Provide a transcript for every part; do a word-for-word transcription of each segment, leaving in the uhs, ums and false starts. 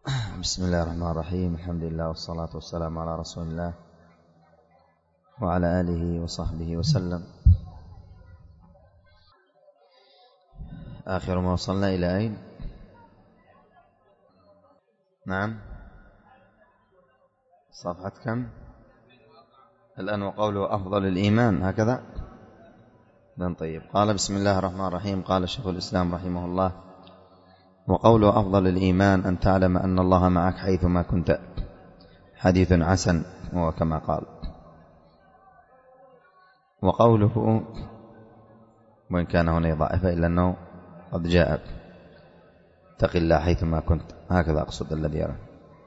بسم الله الرحمن الرحيم. الحمد لله والصلاة والسلام على رسول الله وعلى آله وصحبه وسلم. آخر ما وصلنا إلى أين؟ نعم، صفحة كم الآن؟ وقوله أفضل الإيمان، هكذا بن طيب. قال بسم الله الرحمن الرحيم. قال شيخ الإسلام رحمه الله: وقوله أفضل الإيمان أن تعلم أن الله معك حيثما كنت، حديث حسن وهو كما قال. وقوله، وإن كان هنا ضعيفة إلا أنه قد جاء: اتق الله حيثما كنت، هكذا أقصد الذي يرى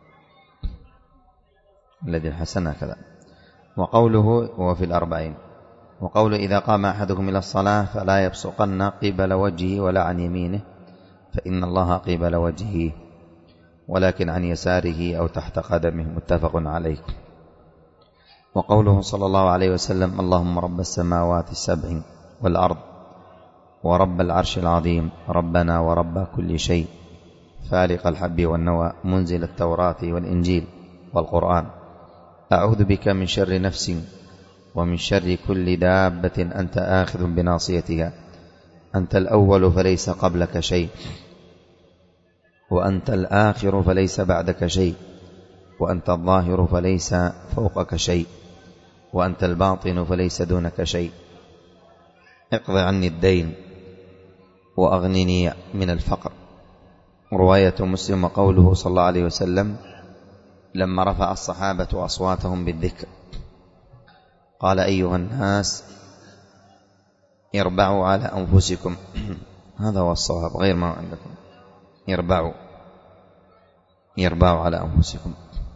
الذي الحسن هكذا. وقوله هو في الأربعين: وقوله إذا قام أحدكم إلى الصلاة فلا يبصقن قبل وجهه ولا عن يمينه فإن الله قبل وجهه، ولكن عن يساره أو تحت قدمه، متفق عليه. وقوله صلى الله عليه وسلم: اللهم رب السماوات السبع والأرض ورب العرش العظيم، ربنا ورب كل شيء، فالق الحب والنوى، منزل التوراة والإنجيل والقرآن، أعوذ بك من شر نفسي ومن شر كل دابة أنت آخذ بناصيتها، أنت الأول فليس قبلك شيء، وأنت الآخر فليس بعدك شيء، وأنت الظاهر فليس فوقك شيء، وأنت الباطن فليس دونك شيء، اقض عني الدين وأغنني من الفقر. رواية مسلم. وقوله صلى الله عليه وسلم لما رفع الصحابة أصواتهم بالذكر قال: أيها الناس اربعوا على أنفسكم. هذا هو الصواب، غير ما عندكم. اربعوا اربعوا على أنفسكم،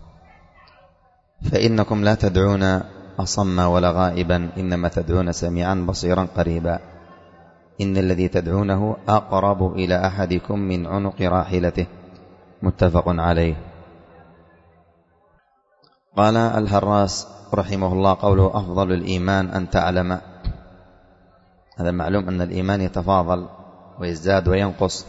فإنكم لا تدعون أصم ولا غائبا، إنما تدعون سميعا بصيرا قريبا، إن الذي تدعونه أقرب إلى أحدكم من عنق راحلته، متفق عليه. قال الهراس رحمه الله: قوله أفضل الإيمان أن تعلم، هذا معلوم أن الإيمان يتفاضل ويزداد وينقص،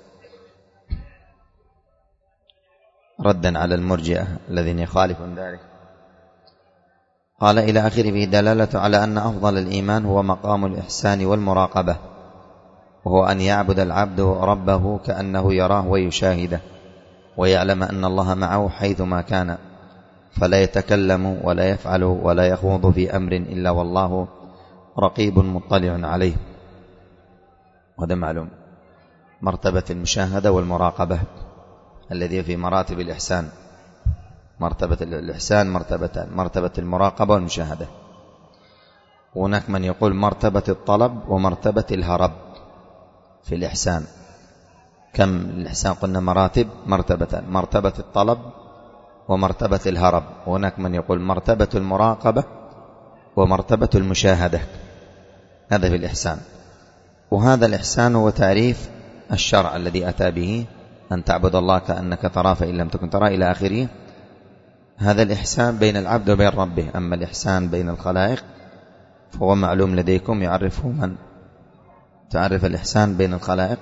ردا على المرجئة الذين يخالفون ذلك. قال إلى آخره: به دلالة على أن أفضل الإيمان هو مقام الإحسان والمراقبة، وهو أن يعبد العبد ربه كأنه يراه ويشاهده، ويعلم أن الله معه حيثما كان، فلا يتكلم ولا يفعل ولا يخوض في أمر إلا والله رقيب مطلع عليه. وهذا معلوم مرتبة المشاهدة والمراقبة الذي في مراتب الإحسان. مرتبة الإحسان مرتبتان: مرتبة المراقبة والمشاهدة. هناك من يقول مرتبة الطلب ومرتبة الهرب في الإحسان. كم الإحسان؟ قلنا مراتب، مرتبتان: مرتبة الطلب ومرتبة الهرب. وهناك من يقول مرتبة المراقبة ومرتبة المشاهدة. هذا في الإحسان. وهذا الإحسان هو تعريف الشرع الذي أتى به: أن تعبد الله كأنك تراه فإن لم تكن تراه، إلى آخره. هذا الإحسان بين العبد وبين ربه. أما الإحسان بين الخلائق فهو معلوم لديكم، يعرفه من؟ تعرف الإحسان بين الخلائق: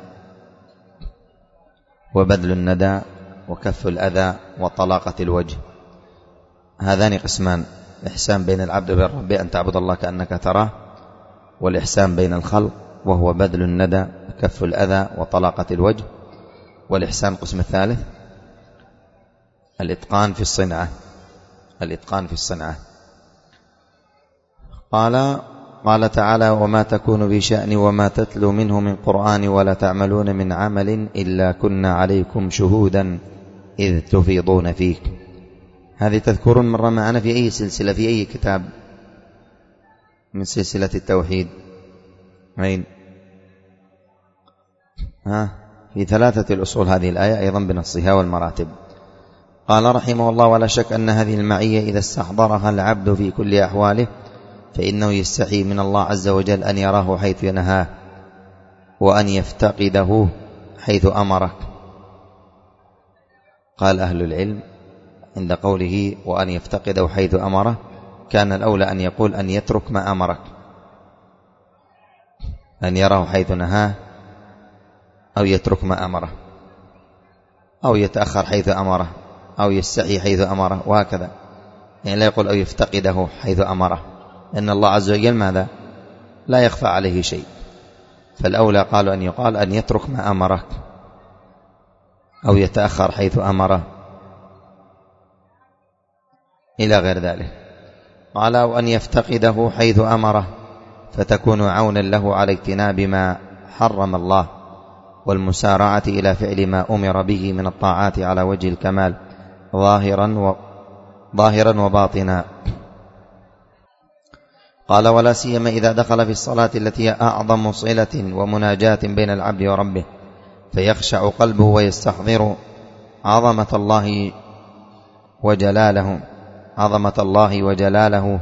وبذل الندى وكف الأذى وطلاقة الوجه. هذان قسمان: الإحسان بين العبد وبين ربه أن تعبد الله كأنك تراه، والإحسان بين الخلق وهو بذل الندى وكف الأذى وطلاقة الوجه. والإحسان قسم الثالث: الإتقان في الصنعة. الإتقان في الصنعة. قال قال تعالى: وما تكون في شأن وما تتلو منه من قرآن ولا تعملون من عمل إلا كنا عليكم شهودا إذ تفيضون فيه. هذه تذكرون مرة معنا في أي سلسلة، في أي كتاب من سلسلة التوحيد؟ أين؟ ها؟ في ثلاثة الأصول هذه الآية أيضا بنصها والمراتب. قال رحمه الله: ولا شك أن هذه المعية إذا استحضرها العبد في كل أحواله فإنه يستحي من الله عز وجل أن يراه حيث ينهاه، وأن يفتقده حيث أمره. قال أهل العلم عند قوله وأن يفتقده حيث أمره، كان الأولى أن يقول أن يترك ما أمرك، أن يراه حيث نهاه، أو يترك ما أمره. أو يتأخر حيث أمره، أو يستحي حيث أمره، وهكذا. يعني لا يقول أو يفتقده حيث أمره، إن الله عز وجل ماذا؟ لا يخفى عليه شيء. فالأولى قالوا أن يقال أن يترك ما أمره، أو يتأخر حيث أمره، إلى غير ذلك. قال أو أن يفتقده حيث أمره، فتكون عونا له على اجتناب ما حرم الله، والمسارعة إلى فعل ما أمر به من الطاعات على وجه الكمال، ظاهرا و ظاهرا وباطنا. قال ولا سيما إذا دخل في الصلاة التي هي أعظم صلة ومناجاة بين العبد وربه، فيخشع قلبه ويستحضر عظمة الله وجلاله عظمة الله وجلاله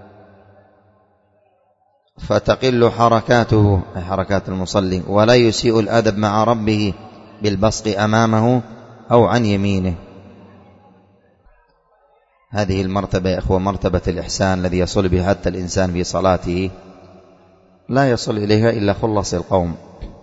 فتقل حركاته، أي حركات المصلي، ولا يسيء الأدب مع ربه بالبصق أمامه أو عن يمينه. هذه المرتبة يا أخوة مرتبة الإحسان الذي يصل به حتى الإنسان في صلاته لا يصل إليها إلا خلص القوم.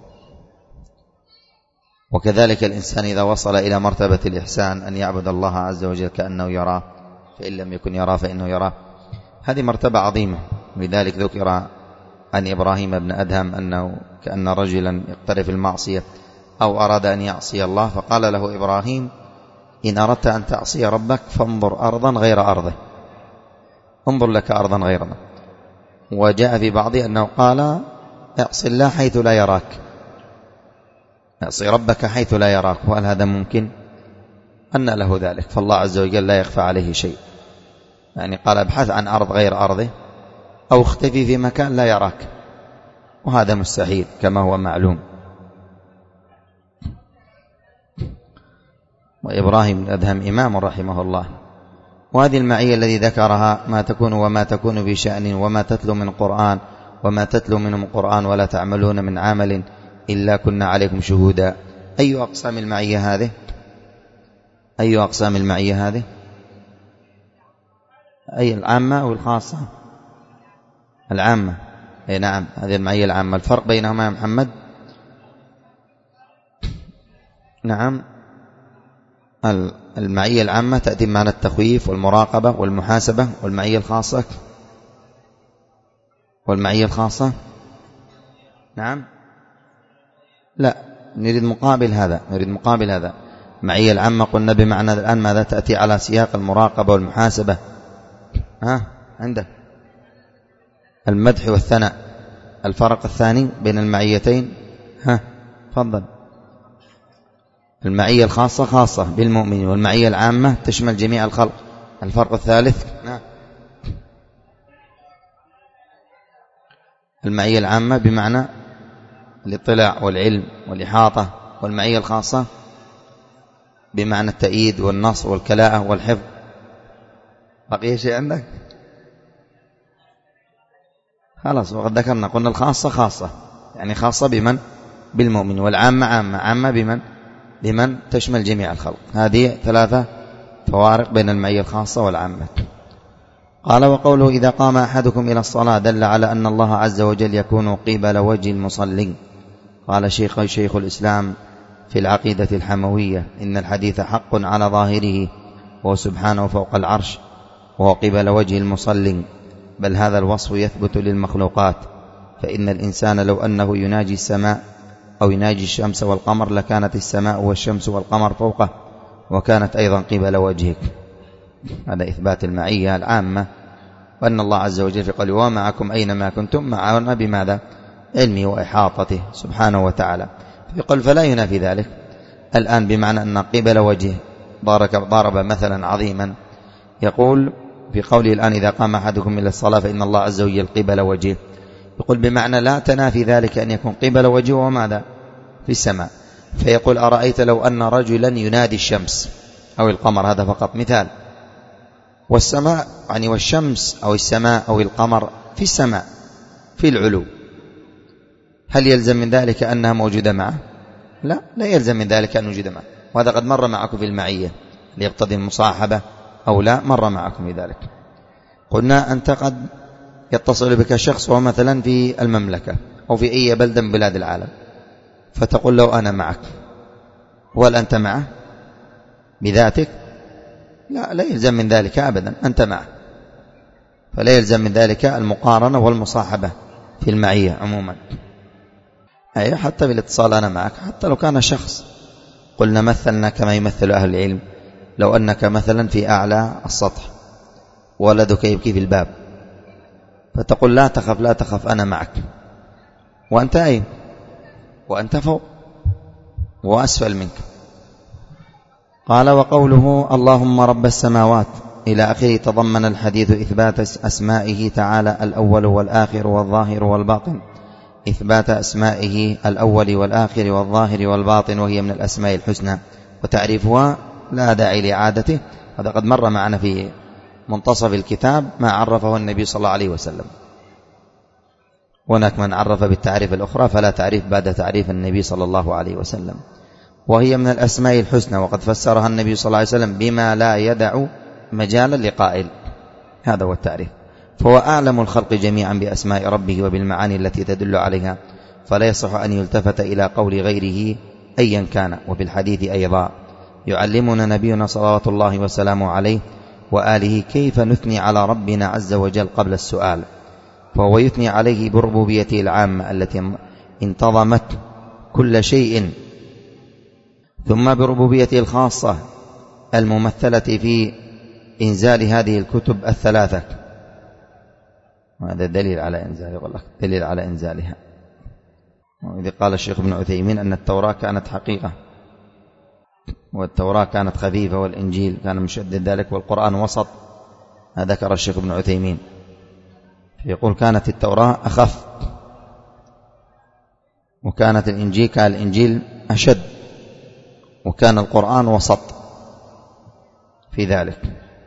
وكذلك الإنسان إذا وصل إلى مرتبة الإحسان أن يعبد الله عز وجل كأنه يراه، فإن لم يكن يراه فإنه يراه، هذه مرتبة عظيمة. ولذلك ذكر عن إبراهيم بن أدهم أنه كأن رجلا يقترف المعصية أو أراد أن يعصي الله، فقال له إبراهيم إن أردت أن تعصي ربك فانظر أرضا غير أرضه، انظر لك أرضا غيرنا. وجاء في بعض أنه قال اعصي الله حيث لا يراك، اعصي ربك حيث لا يراك. وهل هذا ممكن؟ أن له ذلك، فالله عز وجل لا يخفى عليه شيء. يعني قال ابحث عن أرض غير أرضه أو اختفي في مكان لا يراك، وهذا مستحيل كما هو معلوم. وإبراهيم بن أدهم إمام رحمه الله. وهذه المعية الذي ذكرها ما تكون وما تكون في شأن وما تتلو من قرآن وما تتلو من قرآن ولا تعملون من عمل إلا كنا عليكم شهودا. أي أقسام المعية هذه؟ أي أقسام المعية هذه؟ أي العامة أو الخاصة؟ العامة. أي نعم، هذه المعية العامة. الفرق بينهما يا محمد؟ نعم، المعية العامة تأتي بمعنى التخويف والمراقبة والمحاسبة، والمعية الخاصة والمعية الخاصة نعم لا، نريد مقابل هذا، نريد مقابل هذا. معية العامة قلنا بمعنى الآن ماذا؟ تأتي على سياق المراقبة والمحاسبة. ها عندك المدح والثناء. الفرق الثاني بين المعيتين، ها تفضل. المعية الخاصة خاصة بالمؤمنين، والمعية العامة تشمل جميع الخلق. الفرق الثالث، نعم، المعية العامة بمعنى الاطلاع والعلم والإحاطة، والمعية الخاصة بمعنى التأييد والنصر والكلاءة والحفظ. بقي شيء عندك؟ خلاص، وقد ذكرنا قلنا الخاصة خاصة يعني خاصة بمن؟ بالمؤمن. والعامة عامة، عامة بمن؟ بمن تشمل جميع الخلق. هذه ثلاثة فوارق بين المعية الخاصة والعامة. قال وقوله إذا قام أحدكم إلى الصلاة دل على أن الله عز وجل يكون قبل وجه المصلي. قال شيخ شيخ الإسلام في العقيدة الحموية إن الحديث حق على ظاهره، وهو سبحانه فوق العرش وهو قبل وجه المصلي، بل هذا الوصف يثبت للمخلوقات، فإن الإنسان لو أنه يناجي السماء أو يناجي الشمس والقمر لكانت السماء والشمس والقمر فوقه، وكانت أيضا قبل وجهك. هذا إثبات المعية العامة، وأن الله عز وجل في قوله ومعكم أينما كنتم معنا بماذا؟ علمه وإحاطته سبحانه وتعالى. يقول فلا ينافي ذلك الآن بمعنى أن قبل وجهه. ضرب مثلا عظيما يقول في قوله الآن إذا قام أحدكم إلى الصلاة فإن الله عز وجل قبل وجهه، يقول بمعنى لا تنافي ذلك أن يكون قبل وجهه وماذا؟ في السماء. فيقول أرأيت لو أن رجلا ينادي الشمس أو القمر، هذا فقط مثال، والسماء يعني والشمس أو السماء أو القمر في السماء في العلو، هل يلزم من ذلك أنها موجودة معه؟ لا، لا يلزم من ذلك أن نوجد معه. وهذا قد مر معكم في المعية ليقتضي المصاحبة أو لا، مر معكم في ذلك. قلنا أنت قد يتصل بك شخص وهو مثلا في المملكة أو في أي بلدة من بلاد العالم، فتقول له أنا معك، وهل أنت معه؟ بذاتك، لا لا يلزم من ذلك أبدا، أنت معه، فلا يلزم من ذلك المقارنة والمصاحبة في المعية عموما. أي حتى بالاتصال أنا معك، حتى لو كان شخص، قلنا مثلنا كما يمثل أهل العلم، لو أنك مثلا في أعلى السطح ولدك يبكي في الباب، فتقول لا تخف لا تخف أنا معك، وأنت أين؟ وأنت فوق وأسفل منك. قال وقوله اللهم رب السماوات إلى آخره تضمن الحديث إثبات أسمائه تعالى الأول والآخر والظاهر والباطن، إثبات أسمائه الأول والآخر والظاهر والباطن، وهي من الأسماء الحسنى، وتعريفها لا داعي لإعادته، هذا قد مر معنا في منتصف الكتاب ما عرفه النبي صلى الله عليه وسلم. هناك من عرف بالتعريف الأخرى فلا تعريف بعد تعريف النبي صلى الله عليه وسلم، وهي من الأسماء الحسنى، وقد فسرها النبي صلى الله عليه وسلم بما لا يدع مجالا لقائل، هذا هو التعريف. فهو أعلم الخلق جميعا بأسماء ربه وبالمعاني التي تدل عليها، فلا يصح أن يلتفت إلى قول غيره أيا كان. وفي الحديث أيضا يعلمنا نبينا صلوات الله وسلامه عليه وآله كيف نثني على ربنا عز وجل قبل السؤال، فهو يثني عليه بربوبيته العامة التي انتظمت كل شيء، ثم بربوبيته الخاصة الممثلة في إنزال هذه الكتب الثلاثة، وهذا دليل على إنزال والله دليل على إنزالها. وإذا قال الشيخ ابن عثيمين أن التوراة كانت حقيقة، والتوراة كانت خفيفة، والإنجيل كان مشدد ذلك، والقرآن وسط، هذا ذكر الشيخ ابن عثيمين، يقول كانت التوراة أخف، وكانت الإنجيل كان الإنجيل أشد، وكان القرآن وسط في ذلك.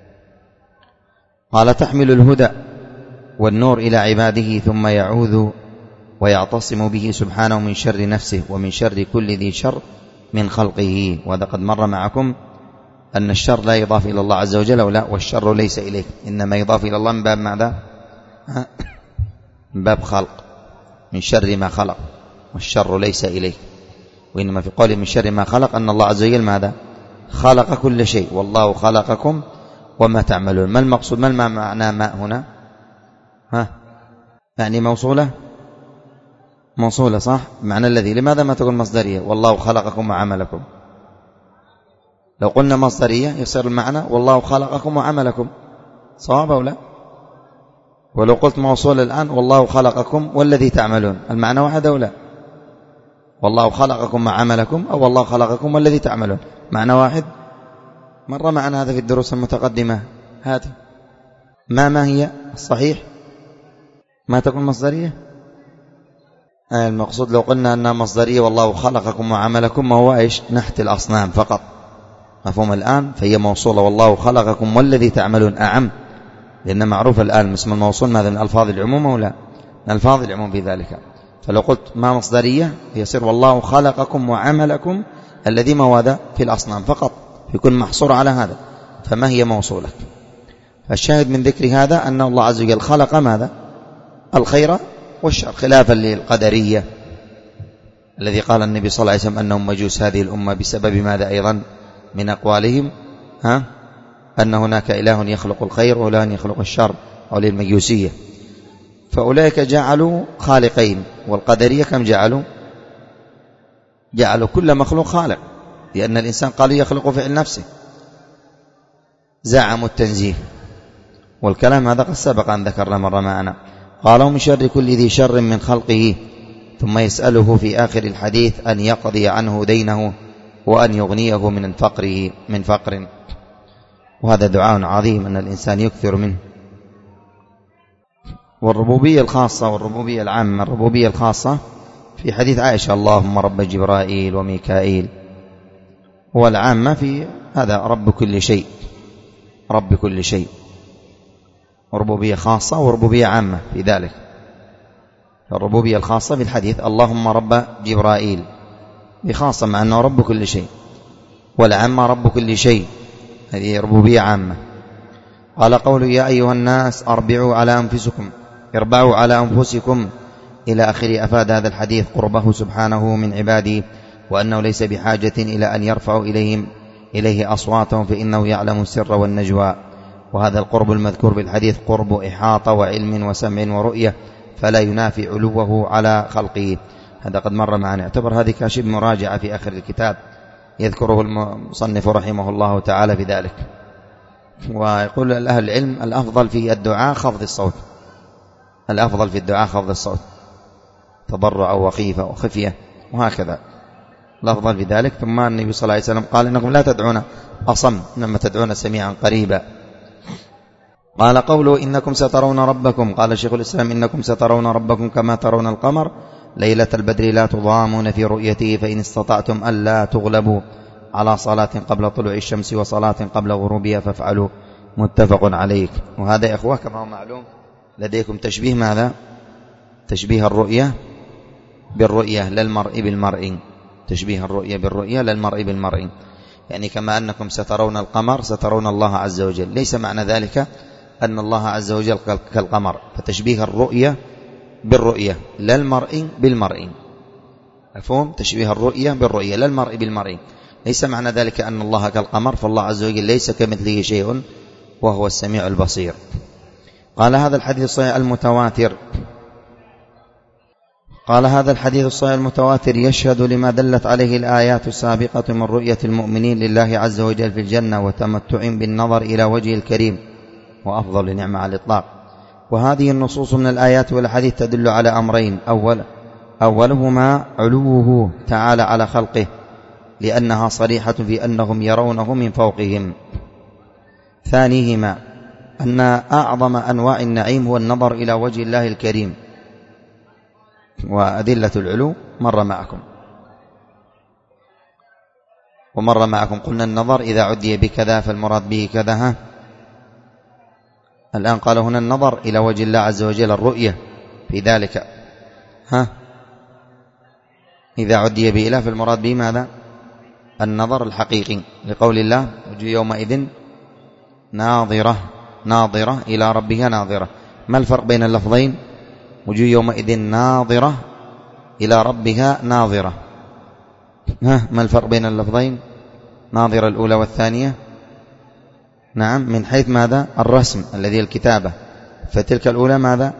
قال تحمل الهدى والنور إلى عباده، ثم يعوذ ويعتصم به سبحانه من شر نفسه ومن شر كل ذي شر من خلقه. وهذا قد مر معكم أن الشر لا يضاف إلى الله عز وجل، ولا والشر ليس إليه، إنما يضاف إلى الله من باب ماذا؟ من باب خلق، من شر ما خلق، والشر ليس إليه. وإنما في قوله من شر ما خلق أن الله عز وجل ماذا؟ خلق كل شيء، والله خلقكم وما تعملون. ما المقصود؟ ما معنى ما هنا؟ ها يعني موصولة، موصولة صح، معنى الذي. لماذا ما تقول مصدرية؟ والله خلقكم وعملكم. لو قلنا مصدرية يصير المعنى والله خلقكم وعملكم، صواب أو لا؟ ولو قلت موصول الآن والله خلقكم والذي تعملون، المعنى واحد أو لا؟ والله خلقكم وعملكم، أو والله خلقكم والذي تعملون، معنى واحد. مر معنا هذا في الدروس المتقدمة. هذه ما ما هي الصحيح؟ ما تكون مصدرية؟ آه المقصود لو قلنا أنها مصدرية والله خلقكم وعملكم، ما هو إيش؟ نحت الأصنام فقط، مفهوم الآن؟ فهي موصولة والله خلقكم والذي تعملون أعم، لأن معروف الآن اسم الموصول ماذا؟ من ألفاظ العموم أو لا؟ من ألفاظ العموم في ذلك. فلو قلت ما مصدرية يصير والله خلقكم وعملكم الذي ما هذا؟ في الأصنام فقط، يكون محصور على هذا، فما هي موصولة. فالشاهد من ذكر هذا أن الله عز وجل خلق ماذا؟ الخير والشر، خلافا للقدرية الذي قال النبي صلى الله عليه وسلم أنهم مجوس هذه الأمة بسبب ماذا أيضا من أقوالهم؟ ها أن هناك إله يخلق الخير وإله يخلق الشر، أو للمجوسية. فأولئك جعلوا خالقين، والقدرية كم جعلوا؟ جعلوا كل مخلوق خالق، لأن الإنسان قال يخلق فعل نفسه، زعموا التنزيه، والكلام هذا قد سبق أن ذكرنا مرة معنا. قالوا من شر كل ذي شر من خلقه، ثم يسأله في آخر الحديث أن يقضي عنه دينه وأن يغنيه من الفقر من فقر، وهذا دعاء عظيم أن الإنسان يكثر منه. والربوبية الخاصة والربوبية العامة. الربوبية الخاصة في حديث عائشة اللهم رب جبرائيل وميكائيل، والعامة في هذا رب كل شيء، رب كل شيء، ربوبية خاصة وربوبية عامة في ذلك. الربوبية الخاصة في الحديث اللهم رب جبرائيل بخاصة مع أنه رب كل شيء، والعامة رب كل شيء، هذه ربوبية عامة. قال قوله يا أيها الناس أربعوا على أنفسكم اربعوا على أنفسكم إلى آخر. أفاد هذا الحديث قربه سبحانه من عباده، وأنه ليس بحاجة إلى أن يرفعوا إليهم إليه أصواتهم فإنه يعلم السر والنجوى. وهذا القرب المذكور بالحديث قرب إحاطة وعلم وسمع ورؤية، فلا ينافي علوه على خلقه. هذا قد مر معنا. اعتبر هذه كاشف مراجعة في آخر الكتاب يذكره المصنف رحمه الله تعالى في ذلك. ويقول أهل العلم الأفضل في الدعاء خفض الصوت، الأفضل في الدعاء خفض الصوت، تضرع وخيفة وخفية وهكذا الأفضل في ذلك. ثم النبي صلى الله عليه وسلم قال إنكم لا تدعون أصم إنما تدعون سميعا قريبا. قال قوله إنكم سترون ربكم، قال شيخ الإسلام إنكم سترون ربكم كما ترون القمر ليلة البدر لا تضامون في رؤيته، فإن استطعتم ألا تغلبوا على صلاة قبل طلوع الشمس وصلاة قبل غروبها فافعلوا، متفق عليه. وهذا يا أخوة كما هو معلوم لديكم تشبيه ماذا؟ تشبيه الرؤية بالرؤية للمرء بالمرء، تشبيه الرؤية بالرؤية للمرء بالمرء، يعني كما أنكم سترون القمر سترون الله عز وجل، ليس معنى ذلك أن الله عز وجل كالقمر، فتشبيه الرؤية بالرؤية للمرء بالمرء، مفهوم؟ تشبيه الرؤية بالرؤية للمرء بالمرء، ليس معنى ذلك أن الله كالقمر، فالله عز وجل ليس كمثله شيء وهو السميع البصير. قال هذا الحديث الصحيح المتواتر قال هذا الحديث الصحيح المتواتر يشهد لما دلت عليه الآيات السابقة من رؤية المؤمنين لله عز وجل في الجنة وتمتع بالنظر إلى وجه الكريم وأفضل نعمة على الإطلاق. وهذه النصوص من الآيات والحديث تدل على أمرين، أول أولهما علوه تعالى على خلقه لأنها صريحة في أنهم يرونه من فوقهم. ثانيهما أن أعظم أنواع النعيم هو النظر إلى وجه الله الكريم. وأدلة العلو مر معكم ومر معكم قلنا النظر إذا عدي بكذا فالمراد به كذا. ها الآن قال هنا النظر إلى وجه الله عز وجل الرؤية في ذلك. ها إذا عدي بإله فالمراد به ماذا؟ النظر الحقيقي، لقول الله وجه يومئذ ناظرة ناظرة إلى ربها ناظرة. ما الفرق بين اللفظين؟ وجه يومئذ ناظرة إلى ربها ناظرة. ها ما الفرق بين اللفظين؟ ناظرة الأولى والثانية نعم من حيث ماذا؟ الرسم الذي الكتابة، فتلك الأولى ماذا؟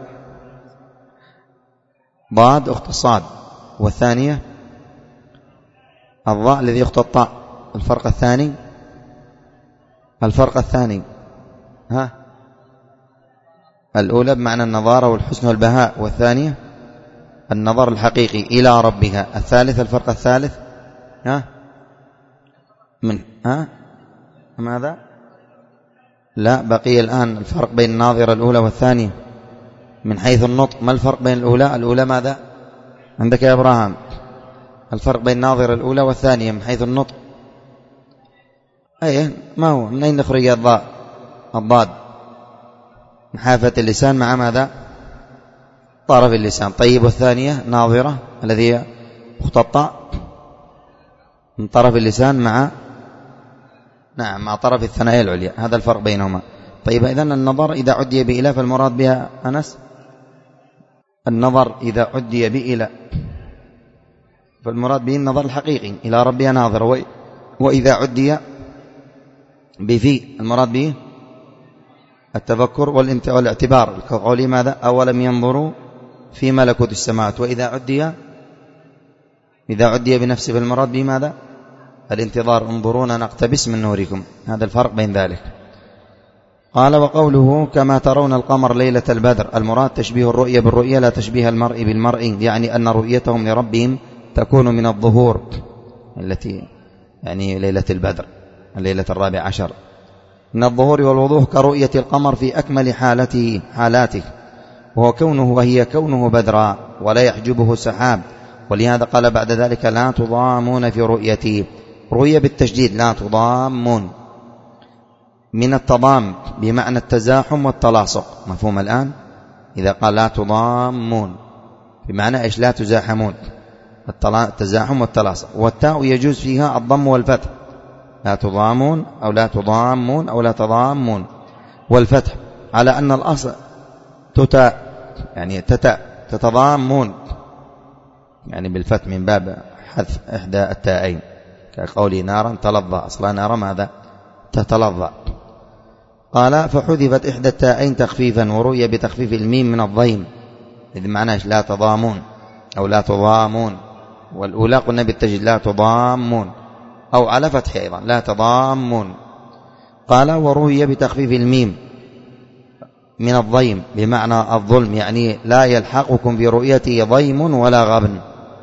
ضاد أخت الصاد، والثانية الضاء الذي أخت الطاء. الفرق الثاني الفرق الثاني ها الأولى بمعنى النظارة والحسن والبهاء، والثانية النظر الحقيقي إلى ربها. الثالث الفرق الثالث ها من ها ماذا؟ لا بقي الآن الفرق بين الناظرة الأولى والثانية من حيث النطق. ما الفرق بين الأولى؟ الأولى ماذا عندك يا إبراهيم؟ الفرق بين الناظرة الأولى والثانية من حيث النطق. أيه ما هو؟ من أين نخرج الضاء الضاد؟ من حافة اللسان مع ماذا؟ طرف اللسان. طيب والثانية ناظرة الذي مختطة من طرف اللسان مع نعم مع طرف الثنايا العليا، هذا الفرق بينهما. طيب إذن النظر إذا عدي بإله فالمراد بها أنس النظر إذا عدي بإله فالمراد به النظر الحقيقي إلى ربها ناظر، وإذا عدي بفي المراد به التفكر والاعتبار كقول ماذا؟ أولم ينظروا في ملكوت السماوات. وإذا عدي إذا عدي بنفسه فالمراد به ماذا؟ الانتظار، انظرونا نقتبس من نوركم. هذا الفرق بين ذلك. قال وقوله كما ترون القمر ليلة البدر، المراد تشبيه الرؤية بالرؤية لا تشبيه المرء بالمرء، يعني أن رؤيتهم لربهم تكون من الظهور التي يعني ليلة البدر الليلة الرابع عشر من الظهور والوضوح كرؤية القمر في أكمل حالته حالاته، وهو كونه وهي كونه بدرا ولا يحجبه سحاب. ولهذا قال بعد ذلك لا تضامون في رؤيته، رؤية بالتشديد لا تضامون، من التضام بمعنى التزاحم والتلاصق. مفهوم الآن؟ إذا قال لا تضامون بمعنى إيش؟ لا تزاحمون، التزاحم والتلاصق. والتاء يجوز فيها الضم والفتح، لا تضامون أو لا تضامون أو لا تضامون، والفتح على أن الأصل تتاء يعني تتاء تتضامون يعني بالفتح من باب حذف إحدى التاءين كقولي نارا تلظى، أصلا نار ماذا؟ تتلظى. قال فحذفت إحدى التاءين تخفيفا، ورؤي بتخفيف الميم من الضيم، إذ معناه لا تضامون أو لا تضامون، والأولى قلنا بالتجديد لا تضامون، أو على فتح أيضا لا تضامون. قال ورؤي بتخفيف الميم من الضيم بمعنى الظلم، يعني لا يلحقكم برؤيته ضيم ولا غبن.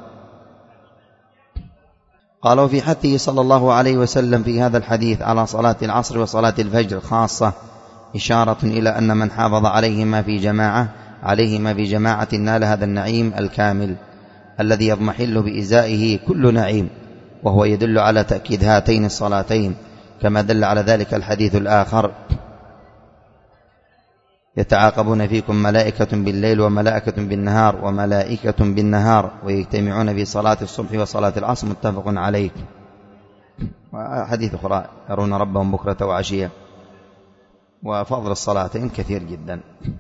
قالوا في حثه صلى الله عليه وسلم في هذا الحديث على صلاة العصر وصلاة الفجر خاصة إشارة إلى أن من حافظ عليهما في جماعة عليهما في جماعة نال هذا النعيم الكامل الذي يضمحل بإزائه كل نعيم، وهو يدل على تأكيد هاتين الصلاتين كما دل على ذلك الحديث الآخر: يتعاقبون فيكم ملائكة بالليل وملائكة بالنهار وملائكة بالنهار ويجتمعون في صلاة الصبح وصلاة العصر، متفق عليه. وحديث أخرى يرون ربهم بكرة وعشية. وفضل الصلاتين كثير جدا.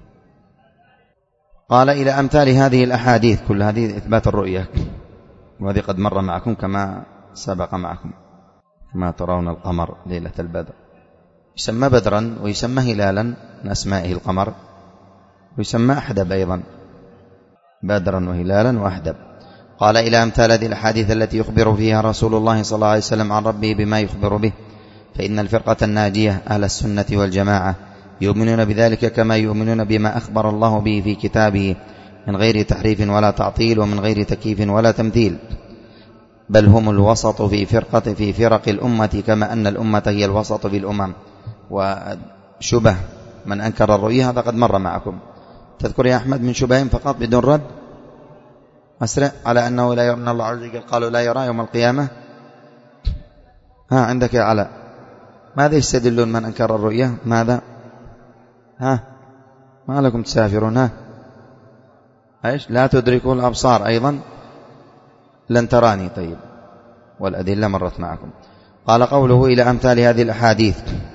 قال إلى أمثال هذه الأحاديث، كل هذه إثبات الرؤية، وهذه قد مر معكم كما سبق معكم، كما ترون القمر ليلة البدر يسمى بدرا ويسمى هلالا من أسمائه القمر، ويسمى أحدب أيضا، بدرا وهلالا وأحدب. قال إلى أمثال هذه الأحاديث التي يخبر فيها رسول الله صلى الله عليه وسلم عن ربه بما يخبر به، فإن الفرقة الناجية أهل السنة والجماعة يؤمنون بذلك كما يؤمنون بما أخبر الله به في كتابه من غير تحريف ولا تعطيل ومن غير تكييف ولا تمثيل، بل هم الوسط في فرقة في فرق الأمة كما أن الأمة هي الوسط في الأمم. وشبه من أنكر الرؤية هذا قد مر معكم. تذكر يا أحمد من شبههم فقط بدون رد؟ أسرع. على أنه لا يرى الله عز وجل، قالوا لا يرى يوم القيامة. ها عندك يا علاء، ماذا يستدلون من أنكر الرؤية؟ ماذا؟ ها ما لكم تسافرون؟ ها ايش؟ لا تدركوا الأبصار، أيضا لن تراني. طيب، والأدلة مرت معكم. قال قوله إلى أمثال هذه الأحاديث،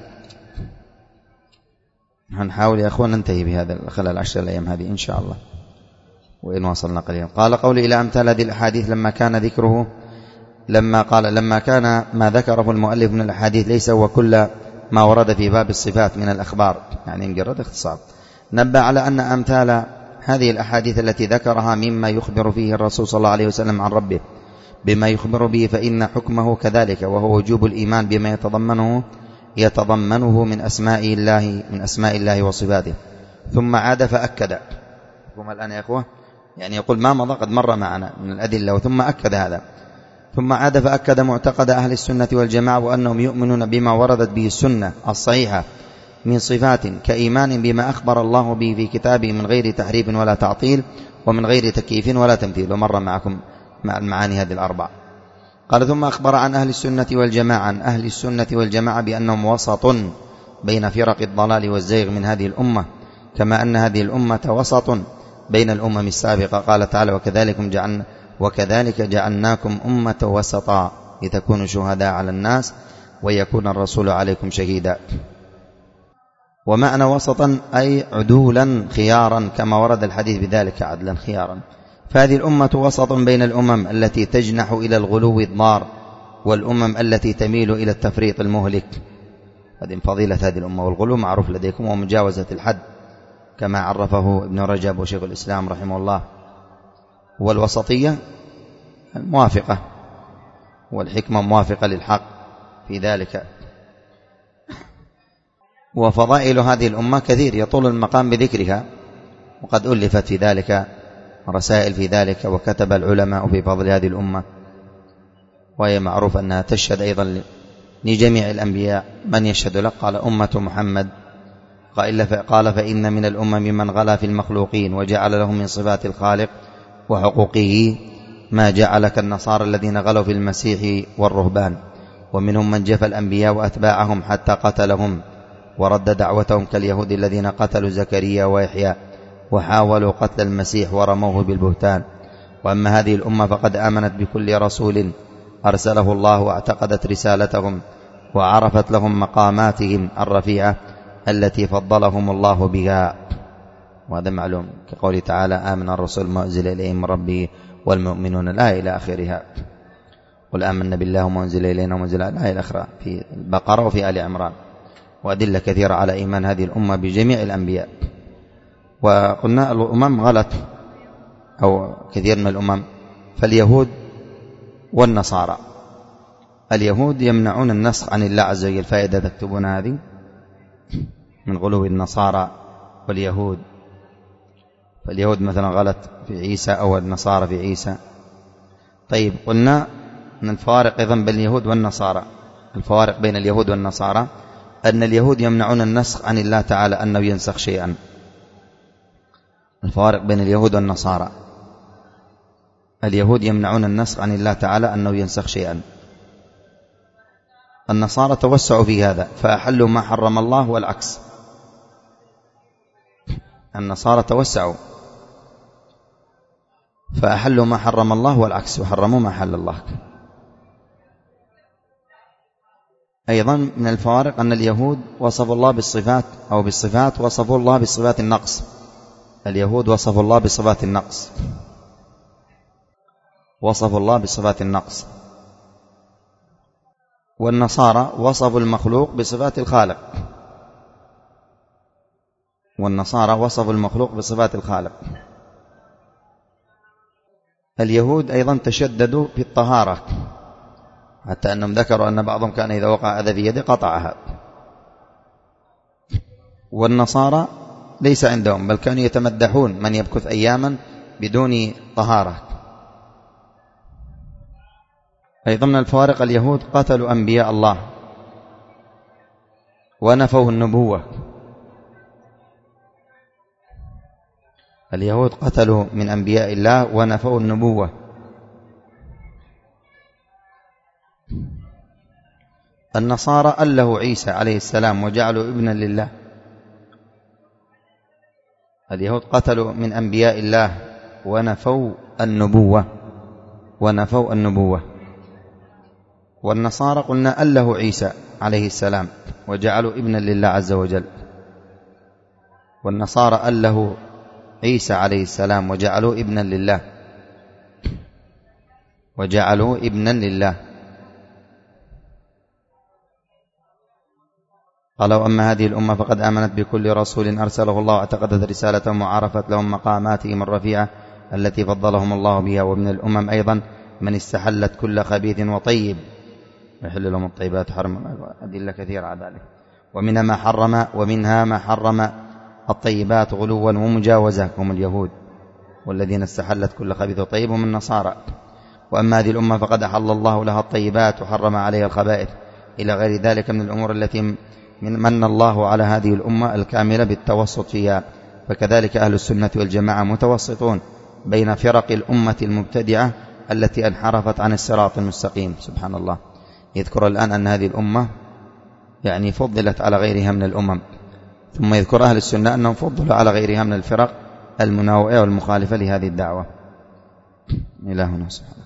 هنحاول يا أخوان ننتهي بهذا خلال عشر الأيام هذه إن شاء الله، وإن وصلنا قليلا. قال قوله إلى أمثال هذه الأحاديث لما كان ذكره لما قال لما كان ما ذكره المؤلف من الأحاديث ليس هو كل ما ورد في باب الصفات من الأخبار، يعني مجرد اختصار، نبه على أن أمثال هذه الأحاديث التي ذكرها مما يخبر فيه الرسول صلى الله عليه وسلم عن ربه بما يخبر به، فإن حكمه كذلك، وهو وجوب الإيمان بما يتضمنه يتضمنه من أسماء الله من أسماء الله وصفاته. ثم عاد فأكد، هم الآن يا أخوة يعني يقول ما مضى قد مر معنا من الأدلة، ثم أكد هذا. ثم عاد فأكد معتقد أهل السنة والجماعة، وأنهم يؤمنون بما وردت به السنة الصحيحة من صفات كإيمان بما أخبر الله به في كتابه من غير تحريف ولا تعطيل ومن غير تكييف ولا تمثيل، ومر معكم مع المعاني هذه الأربع. قال ثم أخبر عن أهل السنة والجماعة عن أهل السنة والجماعة بأنهم وسط بين فرق الضلال والزيغ من هذه الأمة، كما أن هذه الأمة وسط بين الأمم السابقة. قال تعالى وكذلك جعلنا وكذلك جعلناكم أمة وسطا لتكونوا شهداء على الناس ويكون الرسول عليكم شهيدا. ومعنى وسطا أي عدولا خيارا، كما ورد الحديث بذلك عدلا خيارا. فهذه الأمة وسط بين الأمم التي تجنح إلى الغلو الضار والأمم التي تميل إلى التفريط المهلك. هذه فضيلة هذه الأمة، والغلو معروف لديكم ومجاوزة الحد كما عرفه ابن رجب وشيخ الإسلام رحمه الله. والوسطية الموافقة، والحكمة موافقة للحق في ذلك. وفضائل هذه الأمة كثير يطول المقام بذكرها، وقد ألفت في ذلك رسائل في ذلك، وكتب العلماء في فضل هذه الأمة. وهي معروف أنها تشهد أيضا لجميع الأنبياء. من يشهد لك؟ قال أمة محمد. قال فإن من الأمم من غلا في المخلوقين وجعل لهم من صفات الخالق وحقوقه ما جعلك النصارى الذين غلوا في المسيح والرهبان، ومنهم من جفى الأنبياء وأتباعهم حتى قتلهم ورد دعوتهم كاليهود الذين قتلوا زكريا ويحيى وحاولوا قتل المسيح ورموه بالبهتان. وأما هذه الأمة فقد آمنت بكل رسول أرسله الله واعتقدت رسالتهم وعرفت لهم مقاماتهم الرفيعة التي فضلهم الله بها. وهذا معلوم كقول تعالى آمن الرسول ما أنزل إليه من ربه والمؤمنون، الآية إلى آخرها. قل آمنا بالله وما أنزل إلينا وما أنزل الآية الأخرى في البقرة وفي آل عمران، وأدلة كثيرة على إيمان هذه الأمة بجميع الأنبياء. وقلنا الأمم غلط أو كثير من الأمم، فاليهود والنصارى. اليهود يمنعون النسخ عن الله عز وجل، فائدة تكتبون هذه من غلو النصارى واليهود. فاليهود مثلا غلط في عيسى أو النصارى في عيسى. طيب قلنا أن الفوارق أيضا بين اليهود والنصارى، الفوارق بين اليهود والنصارى أن اليهود يمنعون النسخ عن الله تعالى أنه ينسخ شيئا. الفوارق بين اليهود والنصارى، اليهود يمنعون النسخ عن الله تعالى أنه ينسخ شيئا، النصارى توسعوا في هذا فأحلوا ما حرم الله والعكس. النصارى توسعوا فأحلوا ما حرم الله والعكس، وحرموا ما حل الله. أيضا من الفوارق أن اليهود وصفوا الله بالصفات أو بالصفات وصفوا الله بصفات النقص. اليهود وصفوا الله بصفات النقص، وصفوا الله بصفات النقص. والنصارى وصفوا المخلوق بصفات الخالق، والنصارى وصفوا المخلوق بصفات الخالق. اليهود أيضا تشددوا في الطهارة، حتى أنهم ذكروا أن بعضهم كان إذا وقع أذى في يده قطعها. والنصارى ليس عندهم، بل كانوا يتمدحون من يبكث أياما بدون طهارة. أيضا من الفوارق اليهود قتلوا أنبياء الله ونفوا النبوة. اليهود قتلوا من أنبياء الله ونفوا النبوة. النصارى أله عيسى عليه السلام وجعلوا ابنا لله. اليهود قتلوا من أنبياء الله ونفوا النبوة، ونفوا النبوة. والنصارى قلنا أله عيسى عليه السلام وجعلوا ابنا لله عز وجل. والنصارى أله عيسى عليه السلام وجعلوا ابنا لله، وجعلوا ابنا لله. قالوا أما هذه الأمة فقد آمنت بكل رسول أرسله الله، واعتقدت رسالتهم وعرفت لهم مقاماتهم الرفيعة التي فضلهم الله بها. ومن الأمم أيضا من استحلت كل خبيث وطيب ويحل لهم الطيبات حرم، أدلة كثيرة على ذلك. ومنها ما حرم ومنها ما حرم الطيبات غلوا ومجاوزة، هم اليهود. والذين استحلت كل خبيث وطيب هم النصارى. وأما هذه الأمة فقد أحل الله لها الطيبات وحرم عليها الخبائث، إلى غير ذلك من الأمور التي من الله على هذه الأمة الكاملة بالتوسط فيها. فكذلك أهل السنة والجماعة متوسطون بين فرق الأمة المبتدعة التي انحرفت عن الصراط المستقيم. سبحان الله. يذكر الآن أن هذه الأمة يعني فضلت على غيرها من الأمم، ثم يذكر أهل السنة أنهم فضلوا على غيرها من الفرق المناوئة والمخالفة لهذه الدعوة. إلهنا سبحانه.